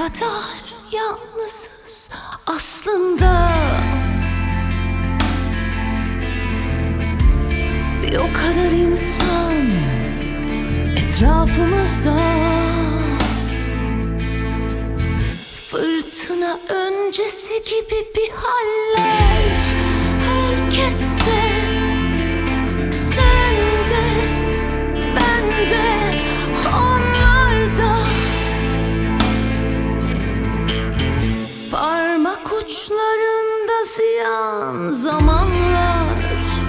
kadar yalnızız aslında, bir o kadar insan etrafımızda. Fırtına öncesi gibi bir haller herkeste, sende, bende, onlarda. Parmak uçlarında ziyan zamanlar,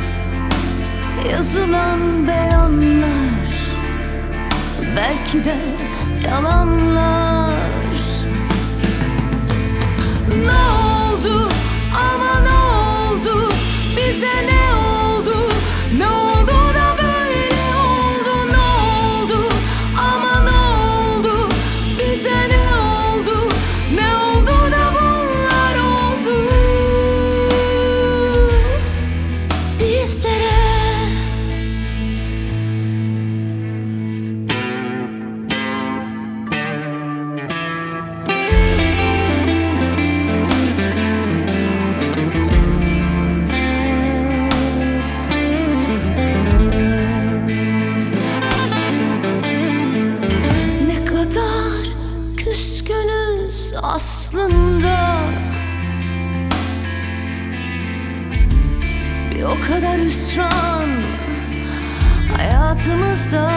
yazılan beyanlar, belki de yalanlar. Ne oldu ama ne oldu, bize ne oldu, ne oldu da böyle oldu, ne oldu ama ne oldu, bize ne oldu, ne oldu da bunlar oldu bizlere. Küskünüz aslında, bir o kadar hüsran hayatımızda.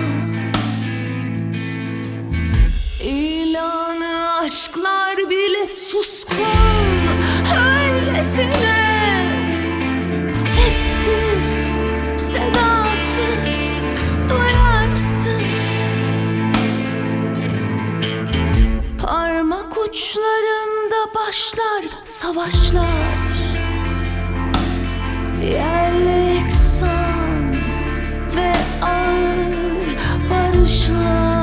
İlanı aşklar bile suskun, öylesine sessiz, sedasız, duyarsız. Parmak uçlarında başlar savaşlar, yerle yeksan ve ağır barışlar.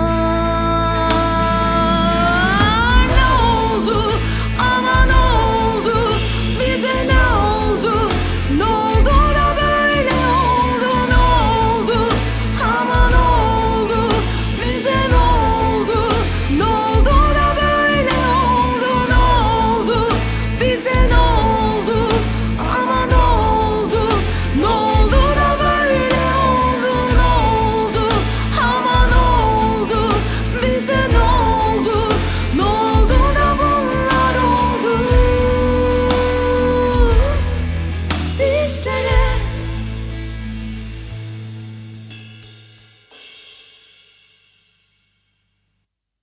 Ne oldu ama ne oldu, bize ne oldu, ne oldu da böyle oldu, ne oldu ama ne oldu, bize ne oldu, ne oldu da böyle oldu, ne oldu, bize ne oldu ama ne oldu, ne oldu da böyle oldu, ne oldu ama ne oldu, bize ne oldu, ne oldu da bunlar oldu bizlere.